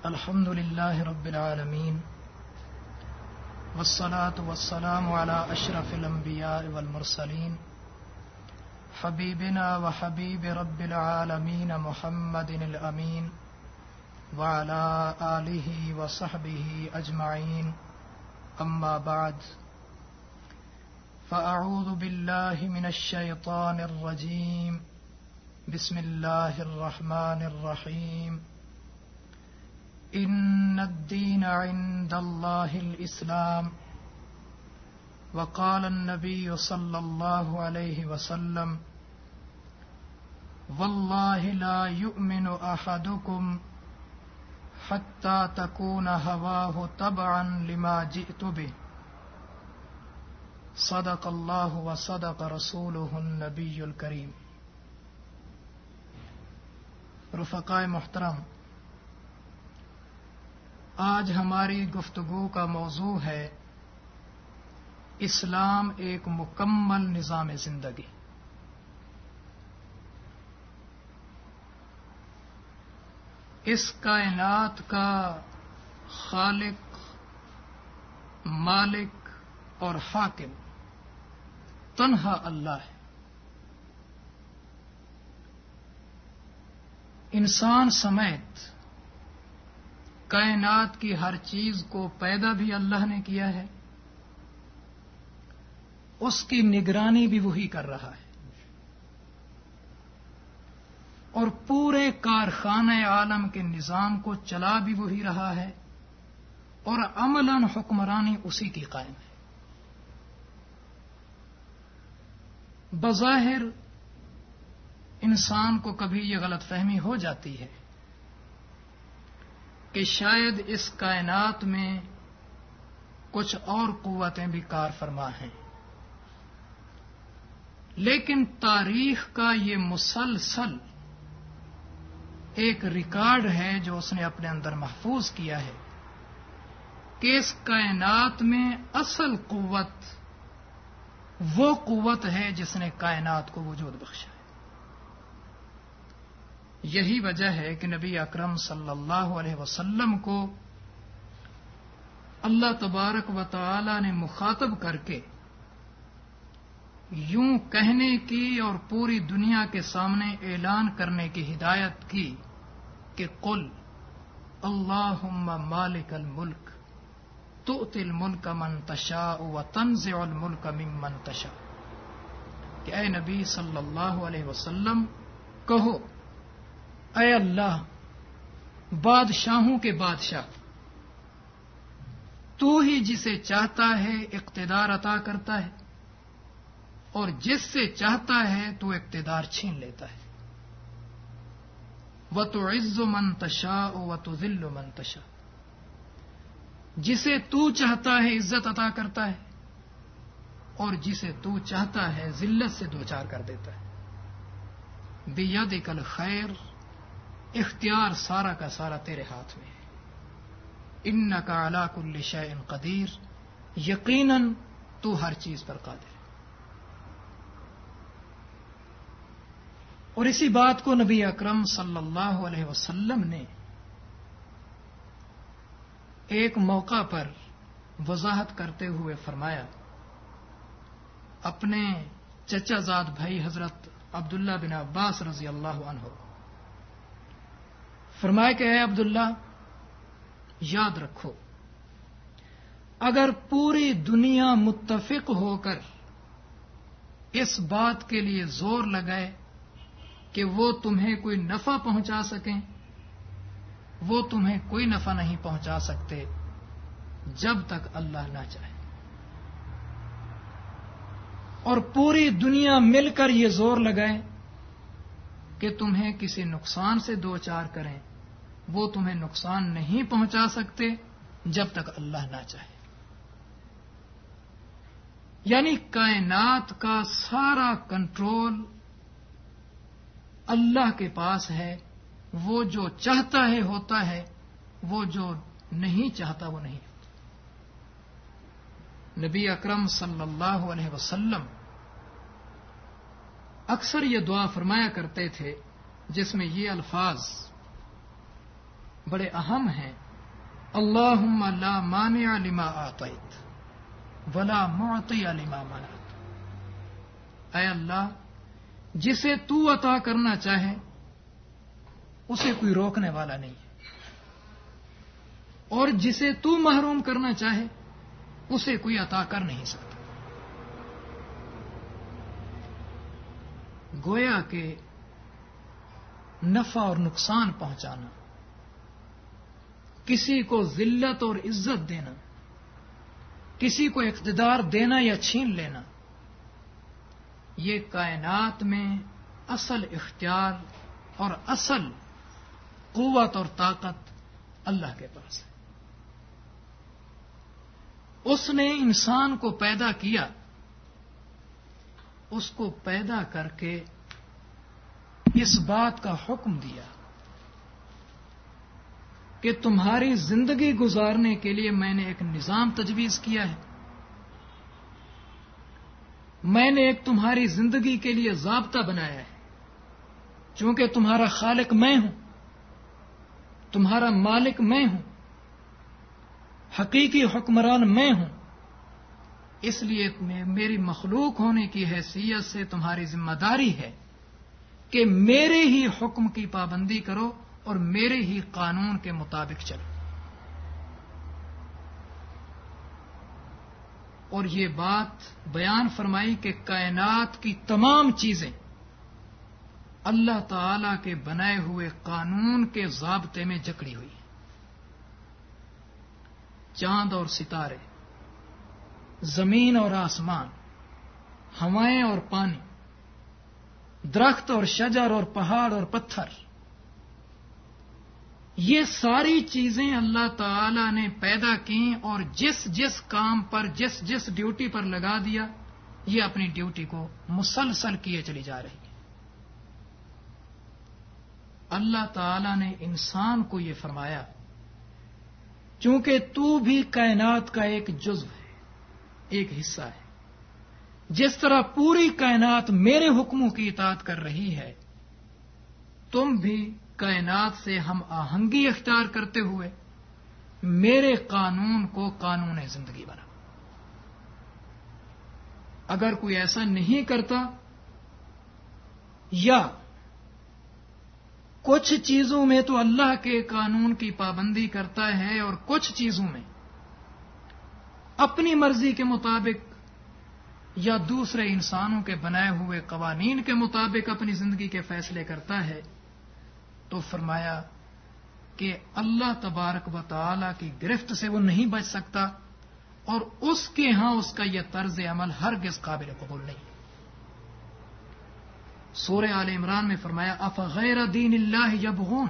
الحمد لله رب العالمين والصلاة والسلام على أشرف الأنبياء والمرسلين حبيبنا وحبيب رب العالمين محمد الأمين وعلى آله وصحبه أجمعين أما بعد فأعوذ بالله من الشيطان الرجيم بسم الله الرحمن الرحيم إن الدين عند الله الإسلام وقال النبي صلى الله عليه وسلم والله لا يؤمن أحدكم حتى تكون هواه تبعا لما جئت به صدق الله وصدق رسوله النبي الكريم. رفقائے محترم، آج ہماری گفتگو کا موضوع ہے اسلام ایک مکمل نظام زندگی. اس کائنات کا خالق، مالک اور حاکم تنہا اللہ ہے. انسان سمیت کائنات کی ہر چیز کو پیدا بھی اللہ نے کیا ہے، اس کی نگرانی بھی وہی کر رہا ہے، اور پورے کارخانہ عالم کے نظام کو چلا بھی وہی رہا ہے، اور عملاً حکمرانی اسی کی قائم ہے. بظاہر انسان کو کبھی یہ غلط فہمی ہو جاتی ہے کہ شاید اس کائنات میں کچھ اور قوتیں بھی کار فرما ہیں، لیکن تاریخ کا یہ مسلسل ایک ریکارڈ ہے جو اس نے اپنے اندر محفوظ کیا ہے کہ اس کائنات میں اصل قوت وہ قوت ہے جس نے کائنات کو وجود بخشا ہے. یہی وجہ ہے کہ نبی اکرم صلی اللہ علیہ وسلم کو اللہ تبارک و تعالی نے مخاطب کر کے یوں کہنے کی اور پوری دنیا کے سامنے اعلان کرنے کی ہدایت کی کہ قل اللہم مالک الملک تؤتی الملک من تشاء وتنزع الملک ممن تشاء، کہ اے نبی صلی اللہ علیہ وسلم کہو، اے اللہ بادشاہوں کے بادشاہ، تو ہی جسے چاہتا ہے اقتدار عطا کرتا ہے، اور جس سے چاہتا ہے تو اقتدار چھین لیتا ہے. وَتُعِزُّ مَن تَشَاءُ وَتُذِلُّ مَن تَشَاءُ، جسے تو چاہتا ہے عزت عطا کرتا ہے، اور جسے تو چاہتا ہے ذلت سے دوچار کر دیتا ہے. بِيَدِكَ الْخَيْرُ، اختیار سارا کا سارا تیرے ہاتھ میں ہے. اِنَّكَ عَلَىٰ كُلِّ شَيْءٍ قَدِيرٌ، یقیناً تو ہر چیز پر قادر ہے. اور اسی بات کو نبی اکرم صلی اللہ علیہ وسلم نے ایک موقع پر وضاحت کرتے ہوئے فرمایا. اپنے چچا زاد بھائی حضرت عبداللہ بن عباس رضی اللہ عنہ فرمایا کہ اے عبداللہ، یاد رکھو، اگر پوری دنیا متفق ہو کر اس بات کے لیے زور لگائے کہ وہ تمہیں کوئی نفع پہنچا سکیں، وہ تمہیں کوئی نفع نہیں پہنچا سکتے جب تک اللہ نہ چاہے. اور پوری دنیا مل کر یہ زور لگائے کہ تمہیں کسی نقصان سے دوچار کریں، وہ تمہیں نقصان نہیں پہنچا سکتے جب تک اللہ نہ چاہے. یعنی کائنات کا سارا کنٹرول اللہ کے پاس ہے. وہ جو چاہتا ہے ہوتا ہے، وہ جو نہیں چاہتا وہ نہیں ہوتا. نبی اکرم صلی اللہ علیہ وسلم اکثر یہ دعا فرمایا کرتے تھے جس میں یہ الفاظ بڑے اہم ہیں. اللہم لا مانع لما اعطیت ولا معطی لما منعت. اے اللہ، جسے تو عطا کرنا چاہے اسے کوئی روکنے والا نہیں ہے، اور جسے تو محروم کرنا چاہے اسے کوئی عطا کر نہیں سکتا. گویا کہ نفع اور نقصان پہنچانا، کسی کو ذلت اور عزت دینا، کسی کو اقتدار دینا یا چھین لینا، یہ کائنات میں اصل اختیار اور اصل قوت اور طاقت اللہ کے پاس ہے. اس نے انسان کو پیدا کیا، اس کو پیدا کر کے اس بات کا حکم دیا کہ تمہاری زندگی گزارنے کے لیے میں نے ایک نظام تجویز کیا ہے، میں نے ایک تمہاری زندگی کے لیے ضابطہ بنایا ہے. چونکہ تمہارا خالق میں ہوں، تمہارا مالک میں ہوں، حقیقی حکمران میں ہوں، اس لیے میری مخلوق ہونے کی حیثیت سے تمہاری ذمہ داری ہے کہ میرے ہی حکم کی پابندی کرو اور میرے ہی قانون کے مطابق چلو. اور یہ بات بیان فرمائی کہ کائنات کی تمام چیزیں اللہ تعالی کے بنائے ہوئے قانون کے ضابطے میں جکڑی ہوئی ہیں. چاند اور ستارے، زمین اور آسمان، ہوائیں اور پانی، درخت اور شجر اور پہاڑ اور پتھر، یہ ساری چیزیں اللہ تعالی نے پیدا کی اور جس جس کام پر جس جس ڈیوٹی پر لگا دیا، یہ اپنی ڈیوٹی کو مسلسل کیے چلی جا رہی ہے. اللہ تعالی نے انسان کو یہ فرمایا چونکہ تو بھی کائنات کا ایک جزو ہے، ایک حصہ ہے. جس طرح پوری کائنات میرے حکموں کی اطاعت کر رہی ہے، تم بھی کائنات سے ہم آہنگی اختیار کرتے ہوئے میرے قانون کو قانون زندگی بنا. اگر کوئی ایسا نہیں کرتا یا کچھ چیزوں میں تو اللہ کے قانون کی پابندی کرتا ہے اور کچھ چیزوں میں اپنی مرضی کے مطابق یا دوسرے انسانوں کے بنائے ہوئے قوانین کے مطابق اپنی زندگی کے فیصلے کرتا ہے، تو فرمایا کہ اللہ تبارک و تعالی کی گرفت سے وہ نہیں بچ سکتا اور اس کے ہاں اس کا یہ طرز عمل ہرگز قابل قبول نہیں. سورہ آل عمران میں فرمایا افغیر دین اللہ یبغون،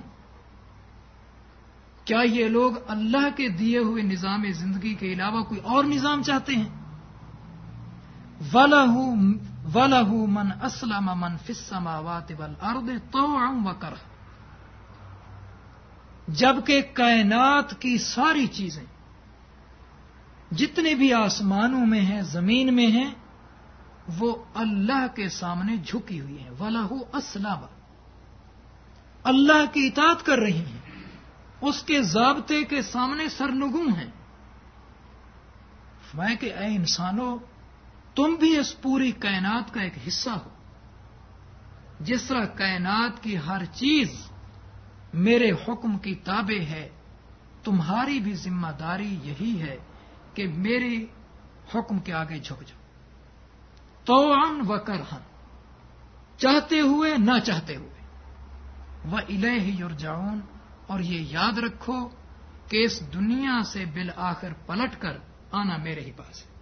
کیا یہ لوگ اللہ کے دیے ہوئے نظام زندگی کے علاوہ کوئی اور نظام چاہتے ہیں؟ وَلَهُ مَنْ أَسْلَمَ مَنْ فِي السَّمَاوَاتِ وَالْأَرْضِ طَوْعًا وَكَرْهًا، جبکہ کائنات کی ساری چیزیں جتنے بھی آسمانوں میں ہیں، زمین میں ہیں، وہ اللہ کے سامنے جھکی ہوئی ہیں. وَلَهُ أَسْلَمَ، اللہ کی اطاعت کر رہی ہیں، اس کے ضابطے کے سامنے سرنگوں ہیں. فرمایا کہ اے انسانوں، تم بھی اس پوری کائنات کا ایک حصہ ہو. جس طرح کائنات کی ہر چیز میرے حکم کی تابع ہے، تمہاری بھی ذمہ داری یہی ہے کہ میرے حکم کے آگے جھک جاؤ. طوعاً وکرہاً، چاہتے ہوئے نہ چاہتے ہوئے. وَإِلَيْهِ يُرْجَعُونَ، اور یہ یاد رکھو کہ اس دنیا سے بالآخر پلٹ کر آنا میرے ہی پاس ہے.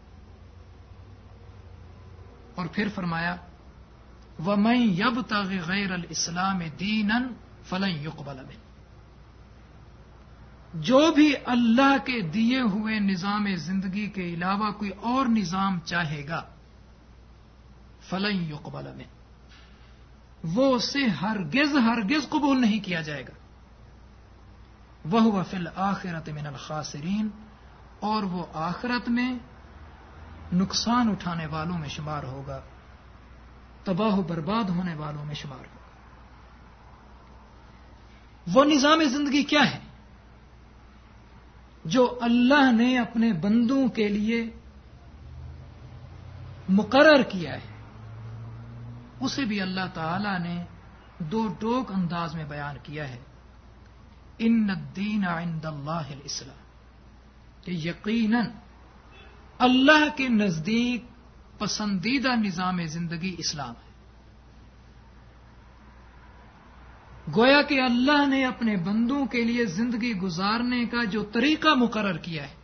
اور پھر فرمایا وَمَن يَبْتَغِ غَيْرَ الْإِسْلَامِ دِينًا فَلَن يُقْبَلَ مِنْهُ، جو بھی اللہ کے دیے ہوئے نظام زندگی کے علاوہ کوئی اور نظام چاہے گا، فَلَن يُقْبَلَ مِنْهُ، وہ اسے ہرگز ہرگز قبول نہیں کیا جائے گا. وَهُوَ فِي الْآخِرَةِ مِنَ الْخَاسِرِينَ، اور وہ آخرت میں نقصان اٹھانے والوں میں شمار ہوگا، تباہ و برباد ہونے والوں میں شمار ہوگا. وہ نظام زندگی کیا ہے؟ جو اللہ نے اپنے بندوں کے لیے مقرر کیا ہے اسے بھی اللہ تعالی نے دو ٹوک انداز میں بیان کیا ہے. ان الدین عند اللہ الاسلام، کہ یقیناً اللہ کے نزدیک پسندیدہ نظام زندگی اسلام ہے. گویا کہ اللہ نے اپنے بندوں کے لیے زندگی گزارنے کا جو طریقہ مقرر کیا ہے،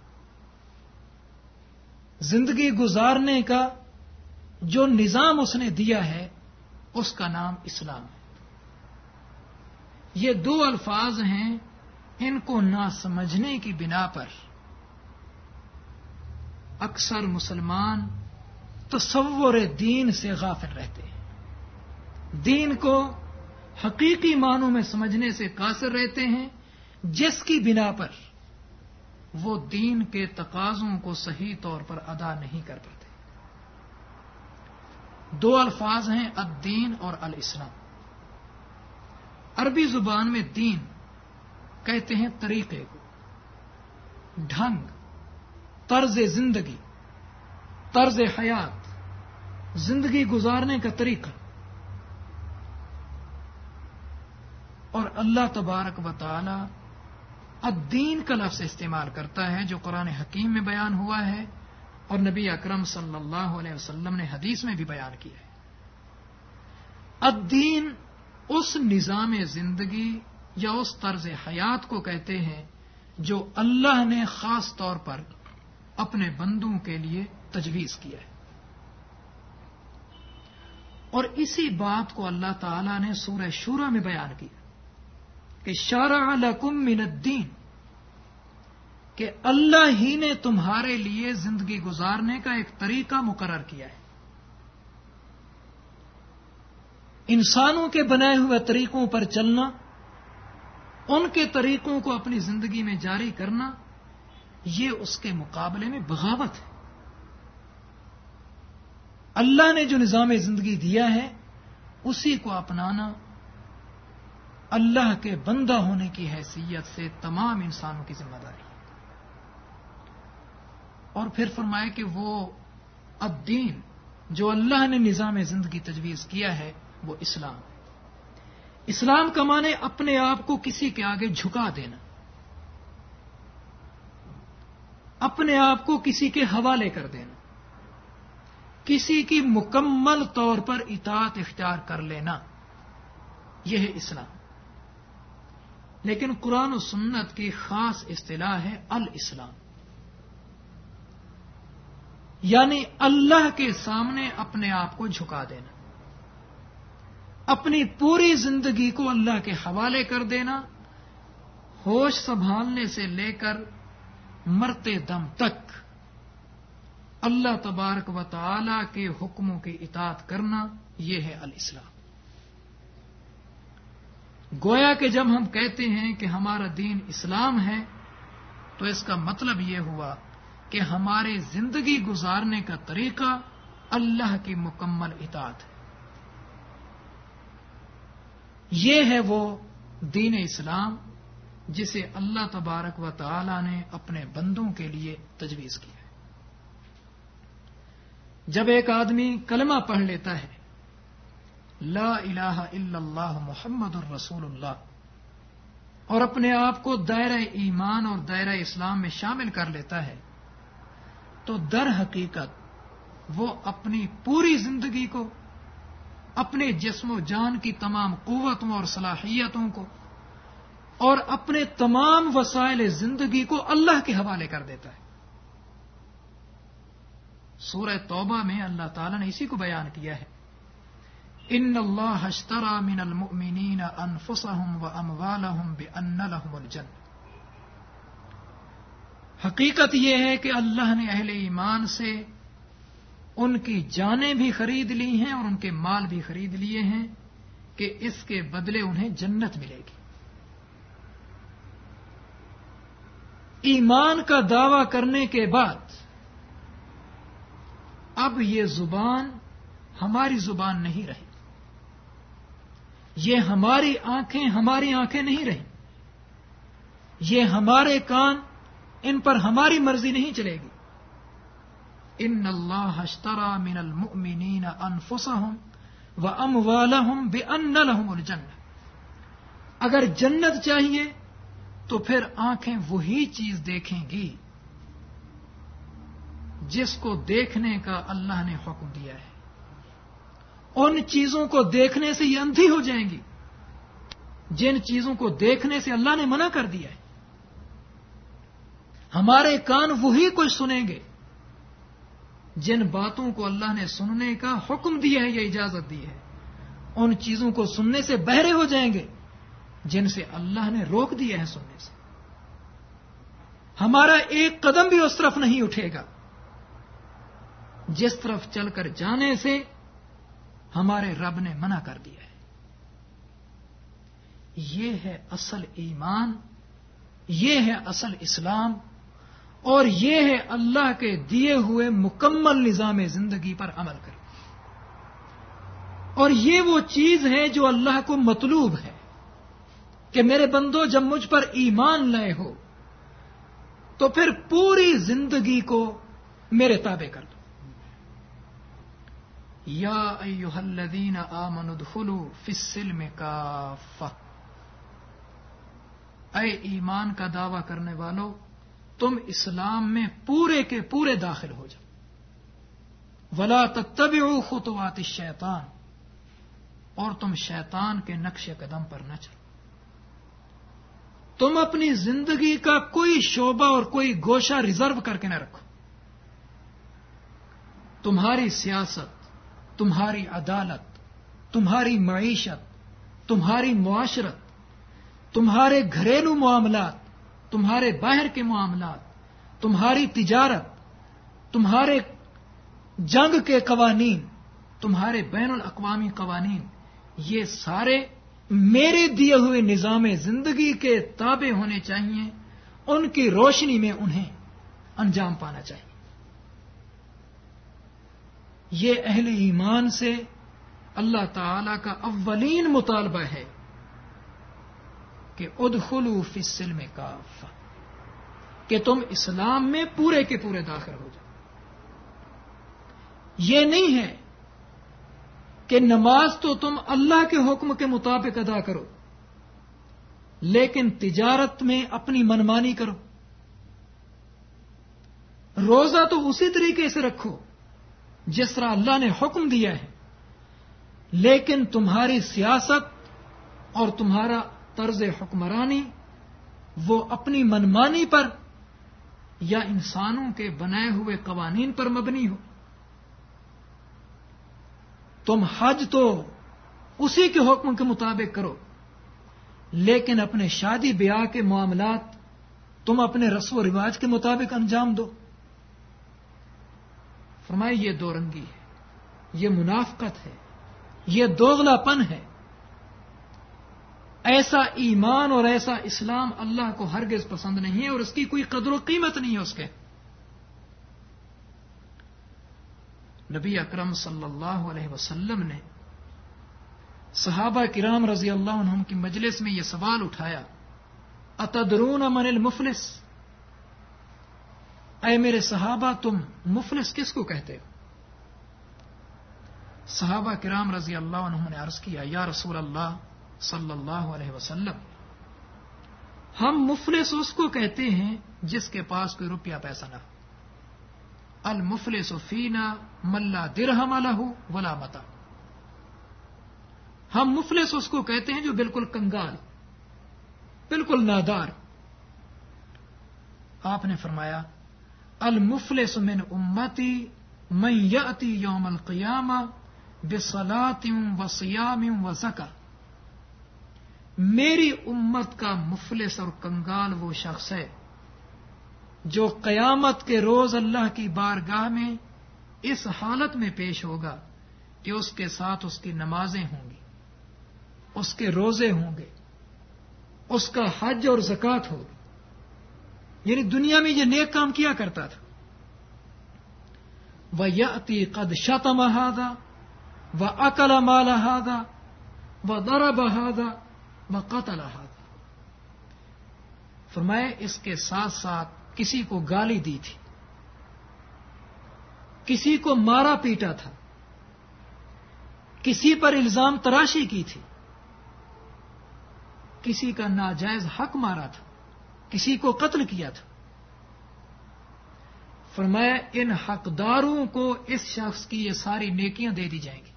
زندگی گزارنے کا جو نظام اس نے دیا ہے، اس کا نام اسلام ہے. یہ دو الفاظ ہیں، ان کو نہ سمجھنے کی بنا پر اکثر مسلمان تصور دین سے غافل رہتے ہیں، دین کو حقیقی معنوں میں سمجھنے سے قاصر رہتے ہیں، جس کی بنا پر وہ دین کے تقاضوں کو صحیح طور پر ادا نہیں کر پاتے. دو الفاظ ہیں، الدین اور الاسلام. عربی زبان میں دین کہتے ہیں طریقے کو، ڈھنگ، طرز زندگی، طرز حیات، زندگی گزارنے کا طریقہ. اور اللہ تبارک و تعالی الدین کا لفظ استعمال کرتا ہے جو قرآن حکیم میں بیان ہوا ہے اور نبی اکرم صلی اللہ علیہ وسلم نے حدیث میں بھی بیان کیا ہے. الدین اس نظام زندگی یا اس طرز حیات کو کہتے ہیں جو اللہ نے خاص طور پر اپنے بندوں کے لیے تجویز کیا ہے. اور اسی بات کو اللہ تعالی نے سورہ شورى میں بیان کیا کہ شرع لکم من الدین، کہ اللہ ہی نے تمہارے لیے زندگی گزارنے کا ایک طریقہ مقرر کیا ہے. انسانوں کے بنائے ہوئے طریقوں پر چلنا، ان کے طریقوں کو اپنی زندگی میں جاری کرنا، یہ اس کے مقابلے میں بغاوت ہے. اللہ نے جو نظام زندگی دیا ہے اسی کو اپنانا اللہ کے بندہ ہونے کی حیثیت سے تمام انسانوں کی ذمہ داری ہے. اور پھر فرمائے کہ وہ الدین جو اللہ نے نظام زندگی تجویز کیا ہے وہ اسلام ہے. اسلام کا معنی اپنے آپ کو کسی کے آگے جھکا دینا، اپنے آپ کو کسی کے حوالے کر دینا، کسی کی مکمل طور پر اطاعت اختیار کر لینا، یہ ہے اسلام. لیکن قرآن و سنت کی خاص اصطلاح ہے الاسلام، یعنی اللہ کے سامنے اپنے آپ کو جھکا دینا، اپنی پوری زندگی کو اللہ کے حوالے کر دینا، ہوش سنبھالنے سے لے کر مرتے دم تک اللہ تبارک و تعالی کے حکموں کی اطاعت کرنا، یہ ہے الاسلام. گویا کہ جب ہم کہتے ہیں کہ ہمارا دین اسلام ہے تو اس کا مطلب یہ ہوا کہ ہمارے زندگی گزارنے کا طریقہ اللہ کی مکمل اطاعت ہے. یہ ہے وہ دین اسلام جسے اللہ تبارک و تعالی نے اپنے بندوں کے لیے تجویز کیا ہے. جب ایک آدمی کلمہ پڑھ لیتا ہے لا الہ الا اللہ محمد الرسول اللہ اور اپنے آپ کو دائرہ ایمان اور دائرہ اسلام میں شامل کر لیتا ہے تو در حقیقت وہ اپنی پوری زندگی کو، اپنے جسم و جان کی تمام قوتوں اور صلاحیتوں کو اور اپنے تمام وسائل زندگی کو اللہ کے حوالے کر دیتا ہے. سورہ توبہ میں اللہ تعالیٰ نے اسی کو بیان کیا ہے، ان اللہ اشترى من المؤمنین انفسهم واموالهم بان لهم الجنہ. حقیقت یہ ہے کہ اللہ نے اہل ایمان سے ان کی جانیں بھی خرید لی ہیں اور ان کے مال بھی خرید لیے ہیں کہ اس کے بدلے انہیں جنت ملے گی. ایمان کا دعویٰ کرنے کے بعد اب یہ زبان ہماری زبان نہیں رہی، یہ ہماری آنکھیں نہیں رہی، یہ ہمارے کان ان پر ہماری مرضی نہیں چلے گی. ان اللہ اشترى من المؤمنین انفسهم واموالهم بان لهم الجنہ. اگر جنت چاہیے تو پھر آنکھیں وہی چیز دیکھیں گی جس کو دیکھنے کا اللہ نے حکم دیا ہے. ان چیزوں کو دیکھنے سے یہ اندھی ہو جائیں گی جن چیزوں کو دیکھنے سے اللہ نے منع کر دیا ہے. ہمارے کان وہی کچھ سنیں گے جن باتوں کو اللہ نے سننے کا حکم دیا ہے یا اجازت دی ہے. ان چیزوں کو سننے سے بہرے ہو جائیں گے جن سے اللہ نے روک دیا ہے سننے سے. ہمارا ایک قدم بھی اس طرف نہیں اٹھے گا جس طرف چل کر جانے سے ہمارے رب نے منع کر دیا ہے. یہ ہے اصل ایمان، یہ ہے اصل اسلام، اور یہ ہے اللہ کے دیے ہوئے مکمل نظام زندگی پر عمل کرنا. اور یہ وہ چیز ہے جو اللہ کو مطلوب ہے کہ میرے بندو جب مجھ پر ایمان لائے ہو تو پھر پوری زندگی کو میرے تابع کر دو. یا ایھا الذین آمنوا ادخلوا فی السلم کافۃ. اے ایمان کا دعویٰ کرنے والو، تم اسلام میں پورے کے پورے داخل ہو جاؤ. ولا تتبعوا خطوات الشیطان. اور تم شیطان کے نقش قدم پر نہ چلو. تم اپنی زندگی کا کوئی شعبہ اور کوئی گوشہ ریزرو کر کے نہ رکھو. تمہاری سیاست، تمہاری عدالت، تمہاری معیشت، تمہاری معاشرت، تمہارے گھریلو معاملات، تمہارے باہر کے معاملات، تمہاری تجارت، تمہارے جنگ کے قوانین، تمہارے بین الاقوامی قوانین، یہ سارے میرے دیے ہوئے نظام زندگی کے تابع ہونے چاہیے. ان کی روشنی میں انہیں انجام پانا چاہیے. یہ اہل ایمان سے اللہ تعالی کا اولین مطالبہ ہے کہ ادخلوا فی السلم کافۃ، کہ تم اسلام میں پورے کے پورے داخل ہو جاؤ. یہ نہیں ہے کہ نماز تو تم اللہ کے حکم کے مطابق ادا کرو لیکن تجارت میں اپنی منمانی کرو. روزہ تو اسی طریقے سے رکھو جس طرح اللہ نے حکم دیا ہے، لیکن تمہاری سیاست اور تمہارا طرز حکمرانی وہ اپنی منمانی پر یا انسانوں کے بنائے ہوئے قوانین پر مبنی ہو. تم حج تو اسی کے حکم کے مطابق کرو لیکن اپنے شادی بیاہ کے معاملات تم اپنے رسم و رواج کے مطابق انجام دو. فرمائے یہ دو رنگی ہے، یہ منافقت ہے، یہ دوغلا پن ہے. ایسا ایمان اور ایسا اسلام اللہ کو ہرگز پسند نہیں ہے اور اس کی کوئی قدر و قیمت نہیں ہے اس کے. نبی اکرم صلی اللہ علیہ وسلم نے صحابہ کرام رضی اللہ عنہم کی مجلس میں یہ سوال اٹھایا، اتدرون من المفلس؟ اے میرے صحابہ تم مفلس کس کو کہتے ہو؟ صحابہ کرام رضی اللہ عنہم نے عرض کیا، یا رسول اللہ صلی اللہ علیہ وسلم، ہم مفلس اس کو کہتے ہیں جس کے پاس کوئی روپیہ پیسہ نہ ہو. المفلس فینا من لا درہم لہ ولا متاع. ہم مفلس اس کو کہتے ہیں جو بالکل کنگال، بالکل نادار. آپ نے فرمایا، المفلس من امتی من یأتی یوم القیامہ بصلاۃ وصیام وزکاۃ. میری امت کا مفلس اور کنگال وہ شخص ہے جو قیامت کے روز اللہ کی بارگاہ میں اس حالت میں پیش ہوگا کہ اس کے ساتھ اس کی نمازیں ہوں گی، اس کے روزے ہوں گے، اس کا حج اور زکوٰۃ ہوگی. یعنی دنیا میں یہ نیک کام کیا کرتا تھا. وَيَأْتِي قَدْ شَتَمَ هَذَا وَأَكَلَ مَالَ هَذَا وَضَرَبَ هَذَا وَقَتَلَ هَذَا. فرمائے اس کے ساتھ ساتھ کسی کو گالی دی تھی، کسی کو مارا پیٹا تھا، کسی پر الزام تراشی کی تھی، کسی کا ناجائز حق مارا تھا، کسی کو قتل کیا تھا، فرمایا ان حقداروں کو اس شخص کی یہ ساری نیکیاں دے دی جائیں گی،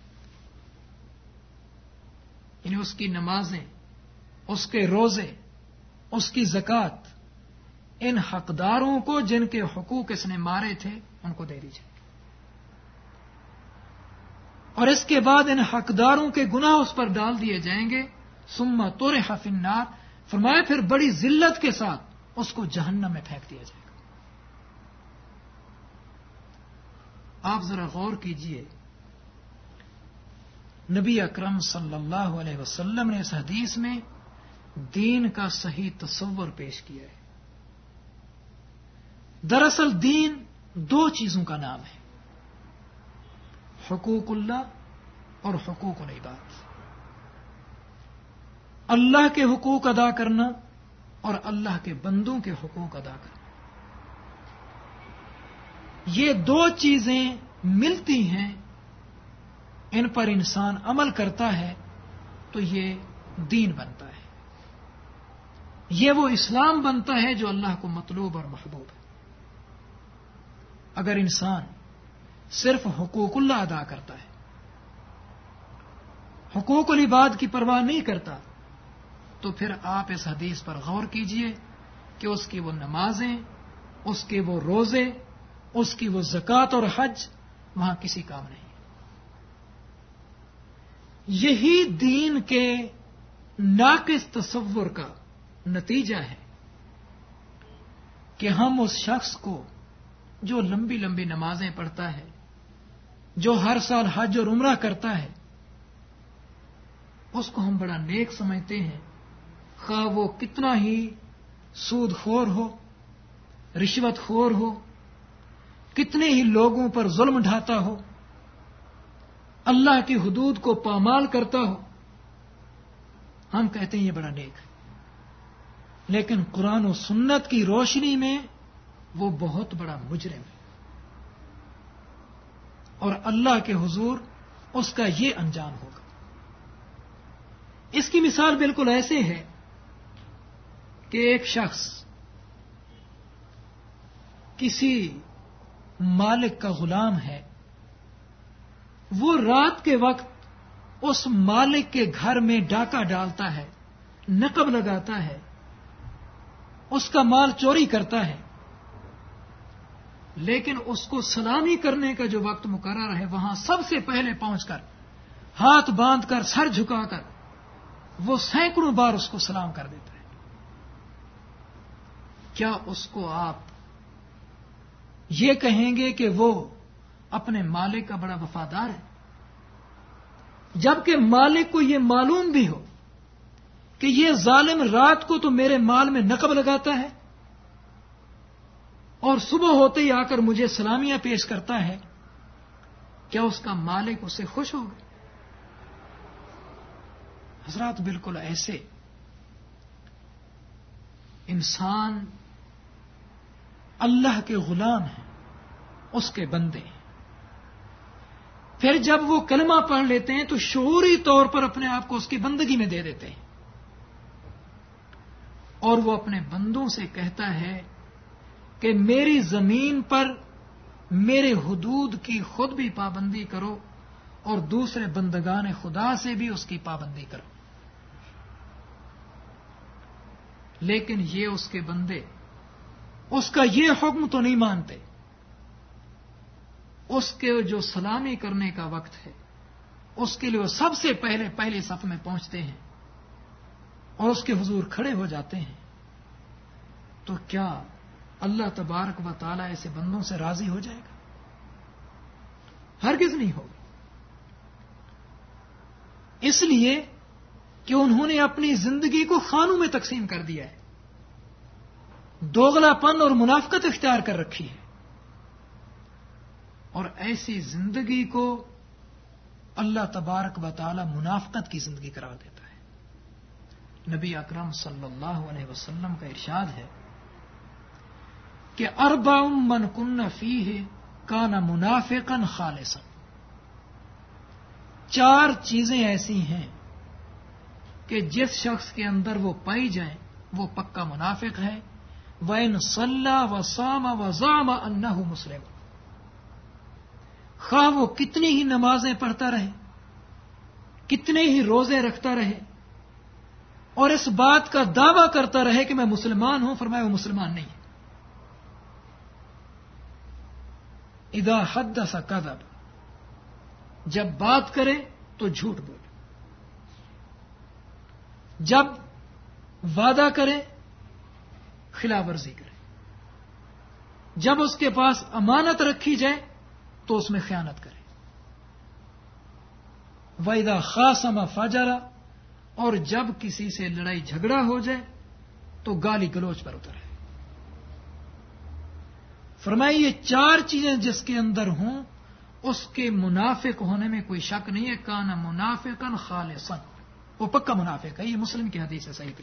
یعنی اس کی نمازیں، اس کے روزے، اس کی زکوٰۃ، ان حقداروں کو جن کے حقوق اس نے مارے تھے ان کو دے دی جائیں گی، اور اس کے بعد ان حقداروں کے گناہ اس پر ڈال دیے جائیں گے، ثم طرح فی النار، فرمایا پھر بڑی ذلت کے ساتھ اس کو جہنم میں پھینک دیا جائے گا۔ آپ ذرا غور کیجئے، نبی اکرم صلی اللہ علیہ وسلم نے اس حدیث میں دین کا صحیح تصور پیش کیا ہے۔ دراصل دین دو چیزوں کا نام ہے، حقوق اللہ اور حقوق العباد، اللہ کے حقوق ادا کرنا اور اللہ کے بندوں کے حقوق ادا کرنا۔ یہ دو چیزیں ملتی ہیں، ان پر انسان عمل کرتا ہے تو یہ دین بنتا ہے، یہ وہ اسلام بنتا ہے جو اللہ کو مطلوب اور محبوب ہے۔ اگر انسان صرف حقوق اللہ ادا کرتا ہے، حقوق العباد کی پرواہ نہیں کرتا، تو پھر آپ اس حدیث پر غور کیجئے کہ اس کی وہ نمازیں، اس کے وہ روزے، اس کی وہ زکوٰۃ اور حج وہاں کسی کام نہیں۔ یہی دین کے ناقص تصور کا نتیجہ ہے کہ ہم اس شخص کو جو لمبی لمبی نمازیں پڑھتا ہے، جو ہر سال حج اور عمرہ کرتا ہے، اس کو ہم بڑا نیک سمجھتے ہیں، خواہ وہ کتنا ہی سود خور ہو، رشوت خور ہو، کتنے ہی لوگوں پر ظلم ڈھاتا ہو، اللہ کی حدود کو پامال کرتا ہو، ہم کہتے ہیں یہ بڑا نیک ہے، لیکن قرآن و سنت کی روشنی میں وہ بہت بڑا مجرم ہے، اور اللہ کے حضور اس کا یہ انجام ہوگا۔ اس کی مثال بالکل ایسے ہے کہ ایک شخص کسی مالک کا غلام ہے، وہ رات کے وقت اس مالک کے گھر میں ڈاکہ ڈالتا ہے، نقب لگاتا ہے، اس کا مال چوری کرتا ہے، لیکن اس کو سلامی کرنے کا جو وقت مقرر ہے وہاں سب سے پہلے پہنچ کر ہاتھ باندھ کر سر جھکا کر وہ سینکڑوں بار اس کو سلام کر دیتا ہے۔ کیا اس کو آپ یہ کہیں گے کہ وہ اپنے مالک کا بڑا وفادار ہے، جبکہ مالک کو یہ معلوم بھی ہو کہ یہ ظالم رات کو تو میرے مال میں نقب لگاتا ہے اور صبح ہوتے ہی آ کر مجھے سلامیاں پیش کرتا ہے؟ کیا اس کا مالک اس سے خوش ہوگا؟ حضرات بالکل ایسے انسان اللہ کے غلام ہیں، اس کے بندے ہیں، پھر جب وہ کلمہ پڑھ لیتے ہیں تو شعوری طور پر اپنے آپ کو اس کی بندگی میں دے دیتے ہیں، اور وہ اپنے بندوں سے کہتا ہے کہ میری زمین پر میرے حدود کی خود بھی پابندی کرو اور دوسرے بندگان خدا سے بھی اس کی پابندی کرو۔ لیکن یہ اس کے بندے اس کا یہ حکم تو نہیں مانتے، اس کے جو سلامی کرنے کا وقت ہے اس کے لیے وہ سب سے پہلے صف میں پہنچتے ہیں اور اس کے حضور کھڑے ہو جاتے ہیں۔ تو کیا اللہ تبارک و تعالیٰ ایسے بندوں سے راضی ہو جائے گا؟ ہرگز نہیں ہوگا، اس لیے کہ انہوں نے اپنی زندگی کو خانوں میں تقسیم کر دیا ہے، دوغلا پن اور منافقت اختیار کر رکھی ہے، اور ایسی زندگی کو اللہ تبارک و تعالی منافقت کی زندگی قرار دیتا ہے۔ نبی اکرم صلی اللہ علیہ وسلم کا ارشاد ہے کہ اربع من کن فیہ کان منافقا خالصا، 4 چیزیں ایسی ہیں کہ جس شخص کے اندر وہ پائی جائیں وہ پکا منافق ہے. وَإِنْ صَلَّى وَصَامَ وَزَعَمَ أَنَّهُ مُسْلِمٌ، خواہ وہ کتنی ہی نمازیں پڑھتا رہے، کتنے ہی روزے رکھتا رہے، اور اس بات کا دعویٰ کرتا رہے کہ میں مسلمان ہوں، فرمایا وہ مسلمان نہیں ہے. اذا حدث کذب، جب بات کرے تو جھوٹ بولے، جب وعدہ کرے خلاف ورزی کرے، جب اس کے پاس امانت رکھی جائے تو اس میں خیانت کرے. وَإِذَا خَاصَمَ فَجَرَ، اور جب کسی سے لڑائی جھگڑا ہو جائے تو گالی گلوچ پر اترے. فرمائے یہ 4 چیزیں جس کے اندر ہوں اس کے منافق ہونے میں کوئی شک نہیں ہے. کان منافقا خالصا، وہ پکا منافق ہے. یہ مسلم کی حدیث ہے صحیح.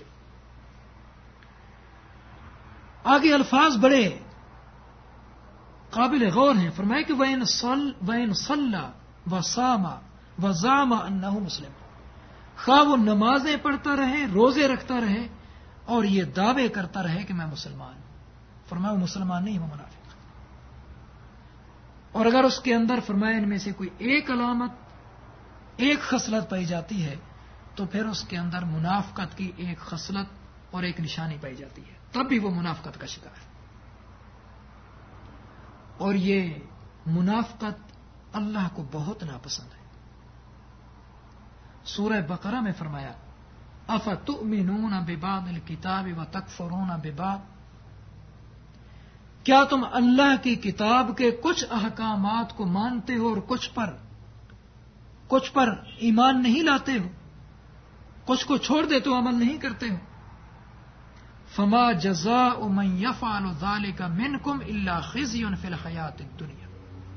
آگے الفاظ بڑے قابل غور ہیں. فرمائے کہ وَإِنْ صَلَّى وَصَامَ وَزَعَمَ أَنَّهُ مُسْلِمٌ، خواہ وہ نمازیں پڑھتا رہے، روزے رکھتا رہے، اور یہ دعوے کرتا رہے کہ میں مسلمان ہوں، فرمایا وہ مسلمان نہیں، وہ منافق. اور اگر اس کے اندر فرمایا ان میں سے کوئی ایک علامت، ایک خصلت پائی جاتی ہے تو پھر اس کے اندر منافقت کی ایک خصلت اور ایک نشانی پائی جاتی ہے، تب بھی وہ منافقت کا شکار ہے. اور یہ منافقت اللہ کو بہت ناپسند ہے. سورہ بقرہ میں فرمایا افتؤمنون ببعض الکتاب وتکفرون ببعض، کیا تم اللہ کی کتاب کے کچھ احکامات کو مانتے ہو اور کچھ پر ایمان نہیں لاتے ہو، کچھ کو چھوڑ دیتے ہو، عمل نہیں کرتے ہو. فما جزاء من يفعل ذلك منكم الا خزي في الحیات الدنیا،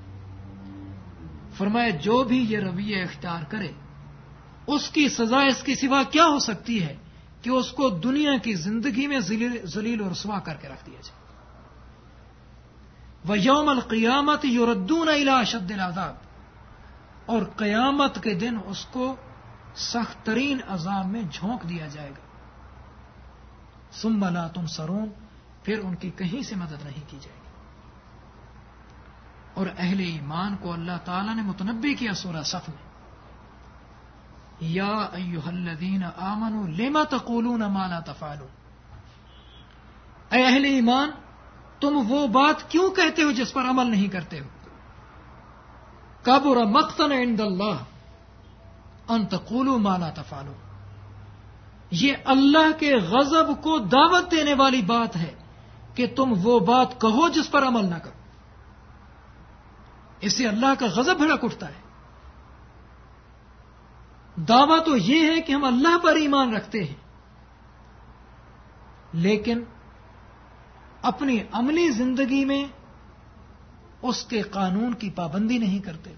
فرمایا جو بھی یہ رویہ اختیار کرے اس کی سزا اس کے سوا کیا ہو سکتی ہے کہ اس کو دنیا کی زندگی میں ذلیل و رسوا کر کے رکھ دیا جائے. وَيَوْمَ الْقِيَامَةِ يُرَدُّونَ إِلَىٰ أَشَدِّ الْعَذَابِ، اور قیامت کے دن اس کو سخت ترین عذاب میں جھونک دیا جائے گا. ثُمَّ لَا تُنصَرُونَ، پھر ان کی کہیں سے مدد نہیں کی جائے گی. اور اہل ایمان کو اللہ تعالیٰ نے متنبی کیا سورہ صف میں، یا ایھا الذین آمنوا لم تقولون ما لا تفعلون، اے اہل ایمان تم وہ بات کیوں کہتے ہو جس پر عمل نہیں کرتے ہو. کبر مقتا عند اللہ ان تقولوا ما لا تفعلون، یہ اللہ کے غضب کو دعوت دینے والی بات ہے کہ تم وہ بات کہو جس پر عمل نہ کرو. اس سے اللہ کا غضب بھڑک اٹھتا ہے. دعویٰ تو یہ ہے کہ ہم اللہ پر ایمان رکھتے ہیں، لیکن اپنی عملی زندگی میں اس کے قانون کی پابندی نہیں کرتے.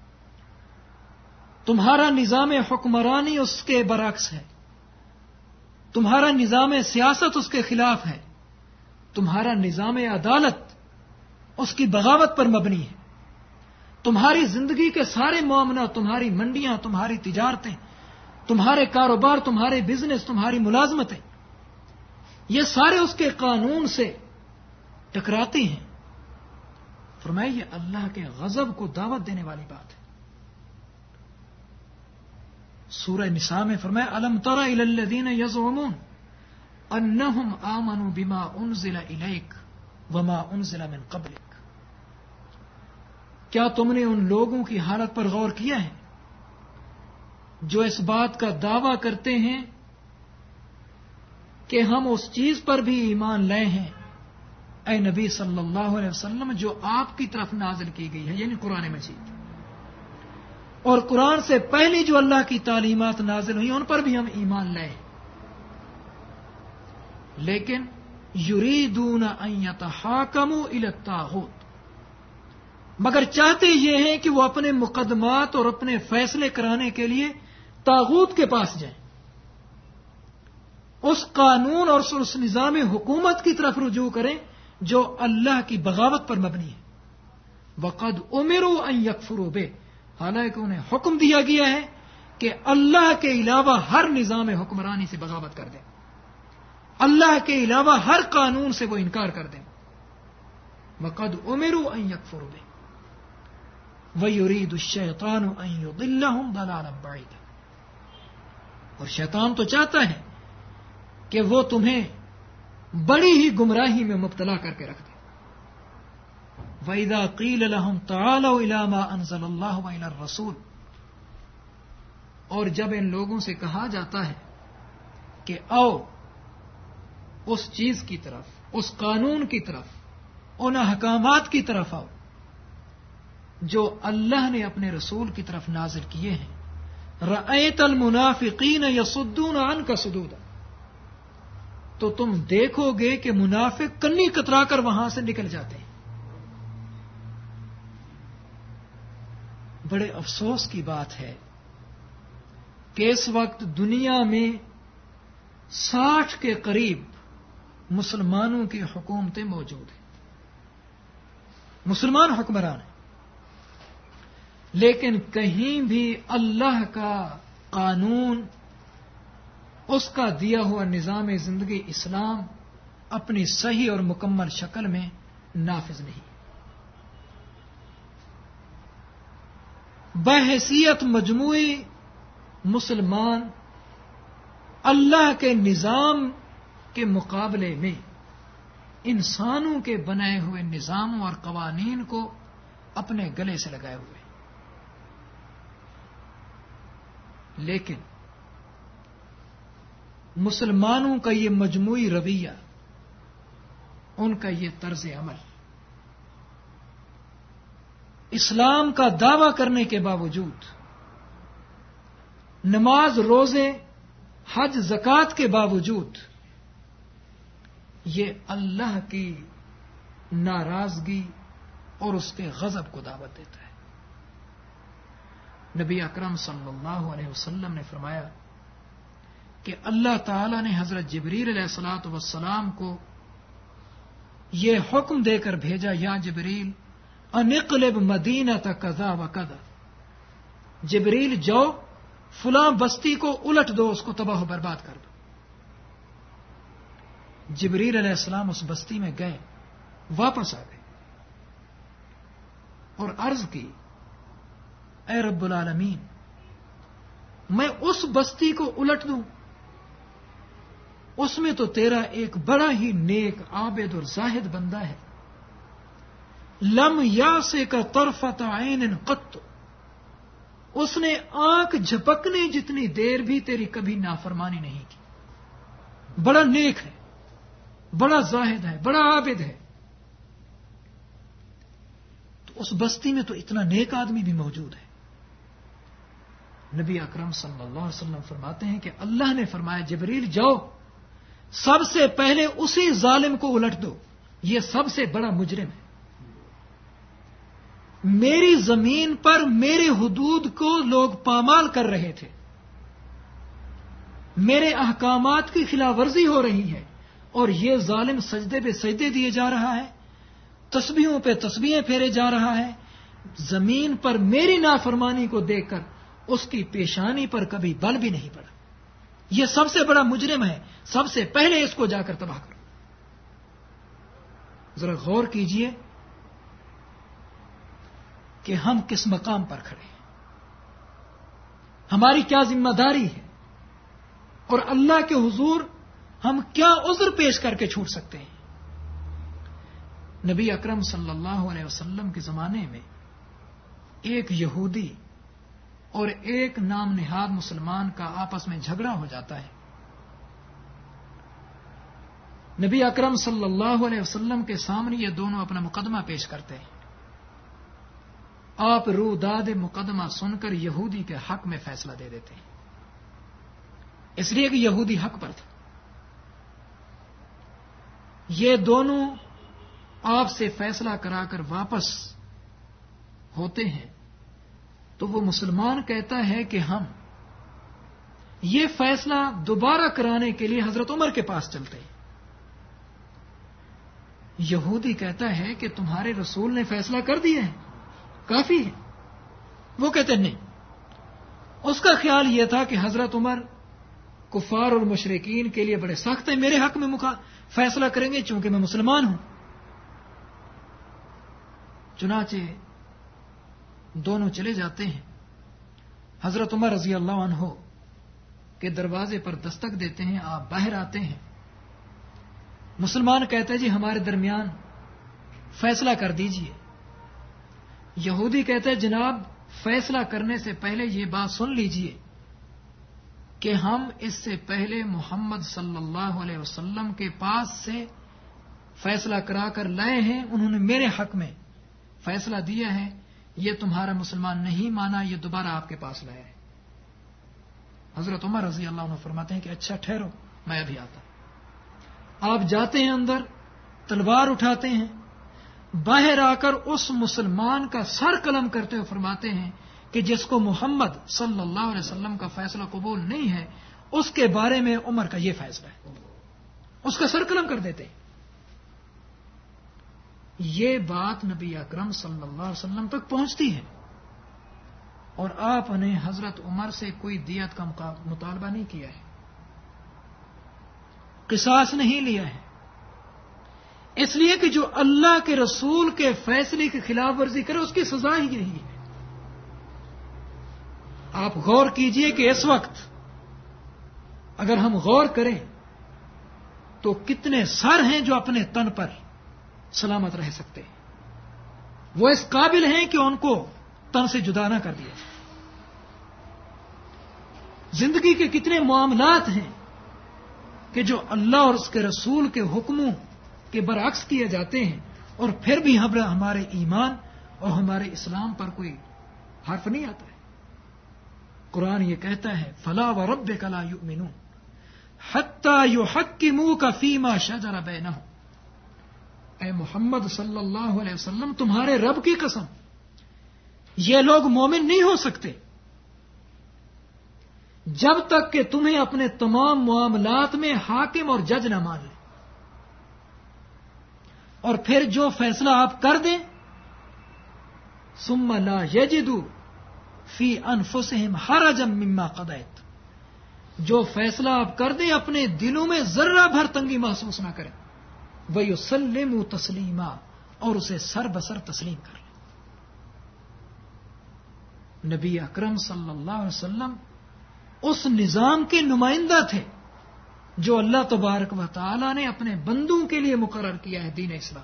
تمہارا نظام حکمرانی اس کے برعکس ہے، تمہارا نظام سیاست اس کے خلاف ہے، تمہارا نظام عدالت اس کی بغاوت پر مبنی ہے. تمہاری زندگی کے سارے معاملات، تمہاری منڈیاں، تمہاری تجارتیں، تمہارے کاروبار، تمہارے بزنس، تمہاری ملازمتیں، یہ سارے اس کے قانون سے ٹکراتی ہیں. فرمایا یہ اللہ کے غضب کو دعوت دینے والی بات ہے. سورہ نساء میں فرمایا الم تر الی الذین یزعمون انہم آمنوا بما انزل الیک وما انزل من قبلک، کیا تم نے ان لوگوں کی حالت پر غور کیا ہے جو اس بات کا دعویٰ کرتے ہیں کہ ہم اس چیز پر بھی ایمان لائے ہیں اے نبی صلی اللہ علیہ وسلم جو آپ کی طرف نازل کی گئی ہے، یعنی قرآن مجید، اور قرآن سے پہلے جو اللہ کی تعلیمات نازل ہوئی ان پر بھی ہم ایمان لائے، لیکن یریدون ان یتحاکموا الی الطاغوت، مگر چاہتے یہ ہیں کہ وہ اپنے مقدمات اور اپنے فیصلے کرانے کے لیے طاغوت کے پاس جائیں، اس قانون اور اس نظام حکومت کی طرف رجوع کریں جو اللہ کی بغاوت پر مبنی ہے. وقد امروا ان یکفروا بہ، حالانکہ انہیں حکم دیا گیا ہے کہ اللہ کے علاوہ ہر نظام حکمرانی سے بغاوت کر دیں، اللہ کے علاوہ ہر قانون سے وہ انکار کر دیں. وقد امروا ان یکفروا بہ وَيُرِيدُ الشَّيْطَانُ أَن يُضِلَّهُمْ ضَلَالًا بَعِيدًا، اور شیطان تو چاہتا ہے کہ وہ تمہیں بڑی ہی گمراہی میں مبتلا کر کے رکھ دے. وَإِذَا قِيلَ لَهُمْ تَعَالَوْا إِلَىٰ مَا أَنزَلَ اللَّهُ وَإِلَى الرَّسُولِ، اور جب ان لوگوں سے کہا جاتا ہے کہ آؤ اس چیز کی طرف، اس قانون کی طرف، ان احکامات کی طرف آؤ جو اللہ نے اپنے رسول کی طرف نازل کیے ہیں. رأیت المنافقین یصدون عنک صدودا، تو تم دیکھو گے کہ منافق کنی کترا کر وہاں سے نکل جاتے ہیں. بڑے افسوس کی بات ہے کہ اس وقت دنیا میں 60 کے قریب مسلمانوں کی حکومتیں موجود ہیں، مسلمان حکمران ہیں، لیکن کہیں بھی اللہ کا قانون، اس کا دیا ہوا نظام زندگی اسلام اپنی صحیح اور مکمل شکل میں نافذ نہیں. بحیثیت مجموعی مسلمان اللہ کے نظام کے مقابلے میں انسانوں کے بنائے ہوئے نظاموں اور قوانین کو اپنے گلے سے لگائے ہوئے. لیکن مسلمانوں کا یہ مجموعی رویہ، ان کا یہ طرز عمل، اسلام کا دعویٰ کرنے کے باوجود، نماز روزے حج زکوٰۃ کے باوجود، یہ اللہ کی ناراضگی اور اس کے غضب کو دعوت دیتا ہے. نبی اکرم صلی اللہ علیہ وسلم نے فرمایا کہ اللہ تعالی نے حضرت جبریل علیہ الصلوۃ والسلام کو یہ حکم دے کر بھیجا، یا جبریل ان اقلب مدینۃ کذا و کذا، جبریل جاؤ فلاں بستی کو الٹ دو، اس کو تباہ و برباد کر دو. جبریل علیہ السلام اس بستی میں گئے، واپس آ گئے اور عرض کی، اے رب العالمین، میں اس بستی کو الٹ دوں، اس میں تو تیرا ایک بڑا ہی نیک عابد اور زاہد بندہ ہے، لم یاسک طرفۃ عین قط، اس نے آنکھ جھپکنے جتنی دیر بھی تیری کبھی نافرمانی نہیں کی، بڑا نیک ہے، بڑا زاہد ہے، بڑا عابد ہے. تو اس بستی میں تو اتنا نیک آدمی بھی موجود ہے. نبی اکرم صلی اللہ علیہ وسلم فرماتے ہیں کہ اللہ نے فرمایا، جبریل جاؤ سب سے پہلے اسی ظالم کو الٹ دو، یہ سب سے بڑا مجرم ہے، میری زمین پر میرے حدود کو لوگ پامال کر رہے تھے، میرے احکامات کی خلاف ورزی ہو رہی ہے، اور یہ ظالم سجدے پہ سجدے دیے جا رہا ہے، تسبیحوں پہ تسبیحیں پھیرے جا رہا ہے، زمین پر میری نافرمانی کو دیکھ کر اس کی پیشانی پر کبھی بل بھی نہیں پڑا، یہ سب سے بڑا مجرم ہے، سب سے پہلے اس کو جا کر تباہ کرو. ذرا غور کیجئے کہ ہم کس مقام پر کھڑے ہیں، ہماری کیا ذمہ داری ہے، اور اللہ کے حضور ہم کیا عذر پیش کر کے چھوٹ سکتے ہیں. نبی اکرم صلی اللہ علیہ وسلم کے زمانے میں ایک یہودی اور ایک نام نہاد مسلمان کا آپس میں جھگڑا ہو جاتا ہے. نبی اکرم صلی اللہ علیہ وسلم کے سامنے یہ دونوں اپنا مقدمہ پیش کرتے ہیں. آپ روداد مقدمہ سن کر یہودی کے حق میں فیصلہ دے دیتے ہیں، اس لیے کہ یہودی حق پر تھا. یہ دونوں آپ سے فیصلہ کرا کر واپس ہوتے ہیں تو وہ مسلمان کہتا ہے کہ ہم یہ فیصلہ دوبارہ کرانے کے لیے حضرت عمر کے پاس چلتے ہیں. یہودی کہتا ہے کہ تمہارے رسول نے فیصلہ کر دیا ہے، کافی ہے. وہ کہتے ہیں نہیں. اس کا خیال یہ تھا کہ حضرت عمر کفار اور مشرکین کے لیے بڑے سخت ہیں، میرے حق میں فیصلہ کریں گے چونکہ میں مسلمان ہوں. چنانچہ دونوں چلے جاتے ہیں. حضرت عمر رضی اللہ عنہ کے دروازے پر دستک دیتے ہیں، آپ باہر آتے ہیں. مسلمان کہتے ہیں جی ہمارے درمیان فیصلہ کر دیجئے. یہودی کہتے ہیں جناب فیصلہ کرنے سے پہلے یہ بات سن لیجئے کہ ہم اس سے پہلے محمد صلی اللہ علیہ وسلم کے پاس سے فیصلہ کرا کر لائے ہیں، انہوں نے میرے حق میں فیصلہ دیا ہے، یہ تمہارا مسلمان نہیں مانا، یہ دوبارہ آپ کے پاس لایا ہے. حضرت عمر رضی اللہ عنہ فرماتے ہیں کہ اچھا ٹھہرو میں ابھی آتا. آپ جاتے ہیں اندر، تلوار اٹھاتے ہیں، باہر آ کر اس مسلمان کا سر قلم کرتے ہوئے فرماتے ہیں کہ جس کو محمد صلی اللہ علیہ وسلم کا فیصلہ قبول نہیں ہے اس کے بارے میں عمر کا یہ فیصلہ ہے. اس کا سر قلم کر دیتے. یہ بات نبی اکرم صلی اللہ علیہ وسلم تک پہنچتی ہے اور آپ نے حضرت عمر سے کوئی دیت کا مطالبہ نہیں کیا ہے، قصاص نہیں لیا ہے، اس لیے کہ جو اللہ کے رسول کے فیصلے کی خلاف ورزی کرے اس کی سزا ہی یہی ہے. آپ غور کیجئے کہ اس وقت اگر ہم غور کریں تو کتنے سر ہیں جو اپنے تن پر سلامت رہ سکتے ہیں، وہ اس قابل ہیں کہ ان کو تن سے جدا نہ کر دیا. زندگی کے کتنے معاملات ہیں کہ جو اللہ اور اس کے رسول کے حکموں کے برعکس کیے جاتے ہیں اور پھر بھی ہمارے ایمان اور ہمارے اسلام پر کوئی حرف نہیں آتا ہے. قرآن یہ کہتا ہے فلا وربک لا یؤمنون حتی یحکموک فیما شجر بینہم. اے محمد صلی اللہ علیہ وسلم تمہارے رب کی قسم یہ لوگ مومن نہیں ہو سکتے جب تک کہ تمہیں اپنے تمام معاملات میں حاکم اور جج نہ مان لیں، اور پھر جو فیصلہ آپ کر دیں ثم لا یجدوا فی انفسہم حرجا مما قضیت، جو فیصلہ آپ کر دیں اپنے دلوں میں ذرہ بھر تنگی محسوس نہ کریں، وَيُسَلِّمُوا تَسْلِيمًا، اور اسے سر بسر تسلیم کر لیں. نبی اکرم صلی اللہ علیہ وسلم اس نظام کے نمائندہ تھے جو اللہ تبارک و تعالی نے اپنے بندوں کے لیے مقرر کیا ہے دین اسلام.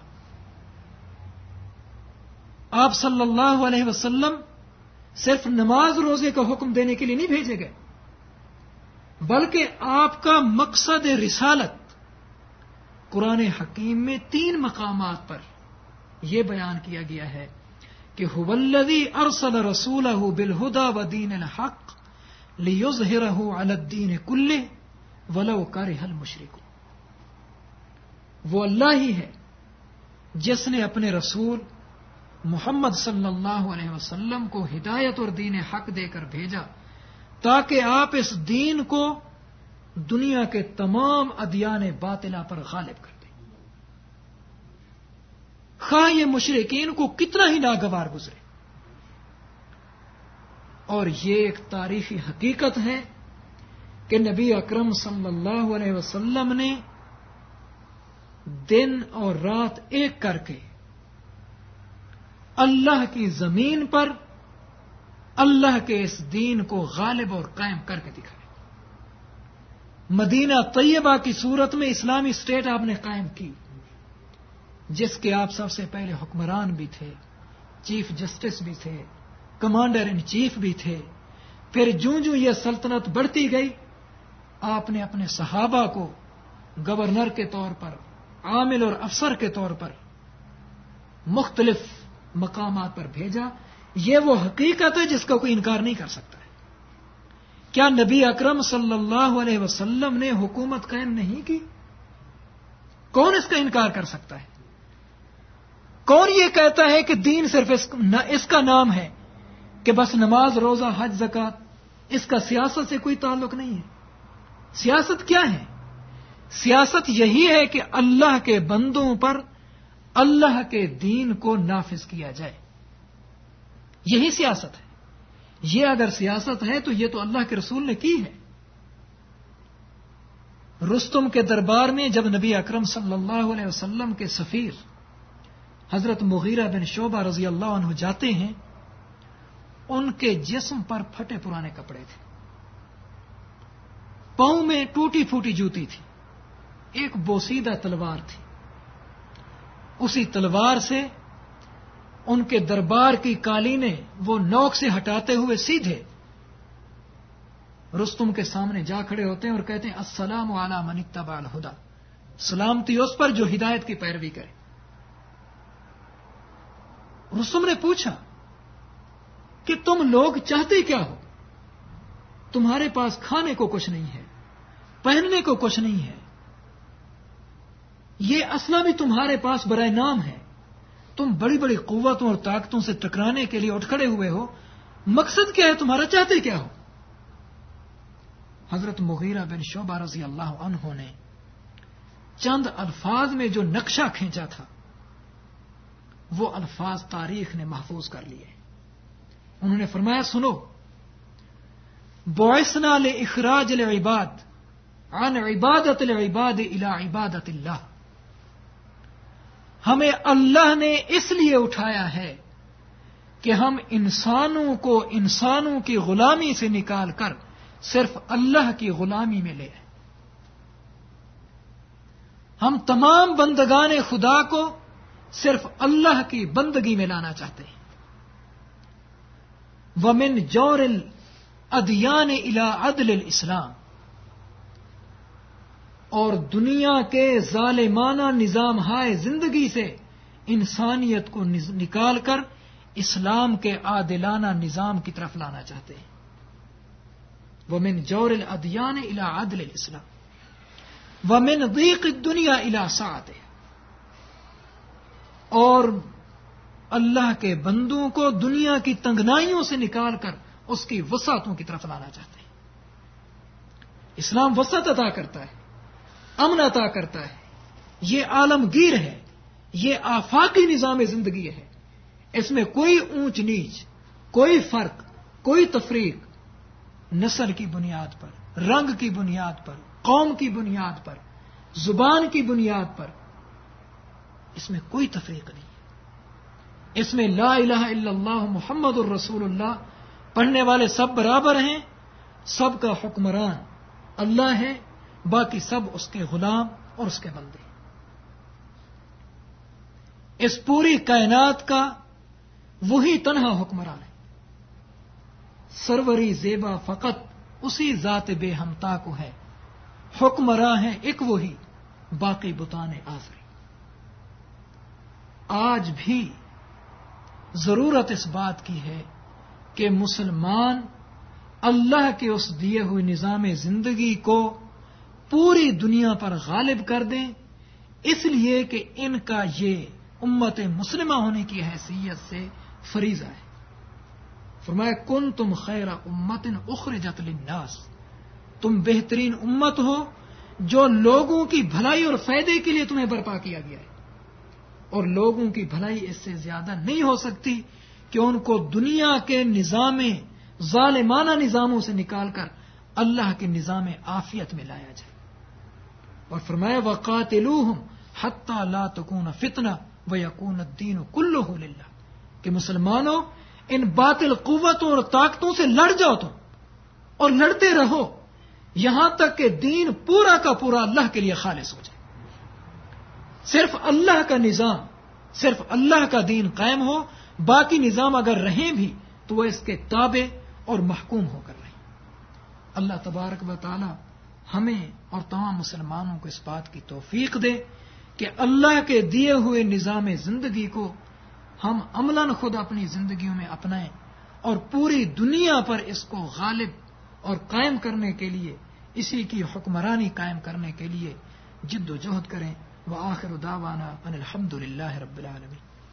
آپ صلی اللہ علیہ وسلم صرف نماز روزے کا حکم دینے کے لیے نہیں بھیجے گئے، بلکہ آپ کا مقصد رسالت قرآن حکیم میں 3 مقامات پر یہ بیان کیا گیا ہے کہ هو الذی ارسل رسولہ بالہدی ودین الحق لیظہرہ علی الدین کلہ ولو کرہ المشرکون. وہ اللہ ہی ہے جس نے اپنے رسول محمد صلی اللہ علیہ وسلم کو ہدایت اور دین حق دے کر بھیجا تاکہ آپ اس دین کو دنیا کے تمام ادیان باطلہ پر غالب کر دیں، خواہ یہ مشرکین کو کتنا ہی ناگوار گزرے. اور یہ ایک تاریخی حقیقت ہے کہ نبی اکرم صلی اللہ علیہ وسلم نے دن اور رات ایک کر کے اللہ کی زمین پر اللہ کے اس دین کو غالب اور قائم کر کے دکھایا. مدینہ طیبہ کی صورت میں اسلامی اسٹیٹ آپ نے قائم کی جس کے آپ سب سے پہلے حکمران بھی تھے، چیف جسٹس بھی تھے، کمانڈر ان چیف بھی تھے. پھر جوں یہ سلطنت بڑھتی گئی آپ نے اپنے صحابہ کو گورنر کے طور پر، عامل اور افسر کے طور پر مختلف مقامات پر بھیجا. یہ وہ حقیقت ہے جس کا کوئی انکار نہیں کر سکتا ہے. کیا نبی اکرم صلی اللہ علیہ وسلم نے حکومت قائم نہیں کی؟ کون اس کا انکار کر سکتا ہے؟ کون یہ کہتا ہے کہ دین صرف اس کا نام ہے کہ بس نماز روزہ حج زکات، اس کا سیاست سے کوئی تعلق نہیں ہے؟ سیاست کیا ہے؟ سیاست یہی ہے کہ اللہ کے بندوں پر اللہ کے دین کو نافذ کیا جائے. یہی سیاست ہے. یہ اگر سیاست ہے تو یہ تو اللہ کے رسول نے کی ہے. رستم کے دربار میں جب نبی اکرم صلی اللہ علیہ وسلم کے سفیر حضرت مغیرہ بن شعبہ رضی اللہ عنہ جاتے ہیں، ان کے جسم پر پھٹے پرانے کپڑے تھے، پاؤں میں ٹوٹی پھوٹی جوتی تھی، ایک بوسیدہ تلوار تھی. اسی تلوار سے ان کے دربار کی قالینیں وہ نوک سے ہٹاتے ہوئے سیدھے رستم کے سامنے جا کھڑے ہوتے ہیں اور کہتے ہیں السلام علی من اتبع الہدی، سلامتی اس پر جو ہدایت کی پیروی کرے. رستم نے پوچھا کہ تم لوگ چاہتے کیا ہو؟ تمہارے پاس کھانے کو کچھ نہیں ہے، پہننے کو کچھ نہیں ہے، یہ اسلحہ بھی تمہارے پاس برائے نام ہے، تم بڑی بڑی قوتوں اور طاقتوں سے ٹکرانے کے لیے اٹھ کھڑے ہوئے ہو، مقصد کیا ہے تمہارا، چاہتے کیا ہو؟ حضرت مغیرہ بن شعبہ رضی اللہ عنہ نے چند الفاظ میں جو نقشہ کھینچا تھا وہ الفاظ تاریخ نے محفوظ کر لیے. انہوں نے فرمایا سنو، بعثنا لاخراج العباد عن عبادت العباد الى عبادت اللہ، ہمیں اللہ نے اس لیے اٹھایا ہے کہ ہم انسانوں کو انسانوں کی غلامی سے نکال کر صرف اللہ کی غلامی میں لے آئے. ہم تمام بندگان خدا کو صرف اللہ کی بندگی میں لانا چاہتے ہیں. وَمِن جَوْرِ الْأَدْيَانِ إِلَىٰ عَدْلِ الْإِسْلَامِ، اور دنیا کے ظالمانہ نظام ہائے زندگی سے انسانیت کو نکال کر اسلام کے عادلانہ نظام کی طرف لانا چاہتے ہیں. وَمِن جَوْرِ الْأَدْيَانِ إِلَىٰ عَدْلِ الْإِسْلَامِ وَمِن ضِيقِ الدُّنْيَا إِلَىٰ سَعَتِهَا، اور اللہ کے بندوں کو دنیا کی تنگنائیوں سے نکال کر اس کی وسعتوں کی طرف لانا چاہتے ہیں. اسلام وسعت عطا کرتا ہے، امن عطا کرتا ہے، یہ عالمگیر ہے، یہ آفاقی نظام زندگی ہے. اس میں کوئی اونچ نیچ، کوئی فرق، کوئی تفریق نسل کی بنیاد پر، رنگ کی بنیاد پر، قوم کی بنیاد پر، زبان کی بنیاد پر، اس میں کوئی تفریق نہیں. اس میں لا الہ الا اللہ محمد الرسول اللہ پڑھنے والے سب برابر ہیں، سب کا حکمران اللہ ہے، باقی سب اس کے غلام اور اس کے بندے. اس پوری کائنات کا وہی تنہا حکمران ہے. سروری زیبا فقط اسی ذات بے ہمتا کو ہے، حکمراں ہے ایک وہی، باقی بتان آفری. آج بھی ضرورت اس بات کی ہے کہ مسلمان اللہ کے اس دیے ہوئے نظام زندگی کو پوری دنیا پر غالب کر دیں، اس لیے کہ ان کا یہ امت مسلمہ ہونے کی حیثیت سے فریضہ ہے. فرمایا کنتم خیر امت اخرجت للناس، تم بہترین امت ہو جو لوگوں کی بھلائی اور فائدے کے لیے تمہیں برپا کیا گیا ہے، اور لوگوں کی بھلائی اس سے زیادہ نہیں ہو سکتی کہ ان کو دنیا کے نظام ظالمانہ نظاموں سے نکال کر اللہ کے نظام عافیت میں لایا جائے. اور فرمایا وَقَاتِلُوهُمْ حَتَّى لَا تَكُونَ فِتْنَةٌ وَيَكُونَ الدِّينُ كُلُّهُ لِلَّهِ، کہ مسلمانوں ان باطل قوتوں اور طاقتوں سے لڑ جاؤ تم، اور لڑتے رہو یہاں تک کہ دین پورا کا پورا اللہ کے لیے خالص ہو جائے. صرف اللہ کا نظام، صرف اللہ کا دین قائم ہو، باقی نظام اگر رہیں بھی تو وہ اس کے تابع اور محکوم ہو کر رہیں. اللہ تبارک و تعالی ہمیں اور تمام مسلمانوں کو اس بات کی توفیق دے کہ اللہ کے دیے ہوئے نظام زندگی کو ہم عملاً خود اپنی زندگیوں میں اپنائیں اور پوری دنیا پر اس کو غالب اور قائم کرنے کے لیے، اسی کی حکمرانی قائم کرنے کے لیے جد و جہد کریں. وآخر دعوانا ان الحمد للہ رب العالمین.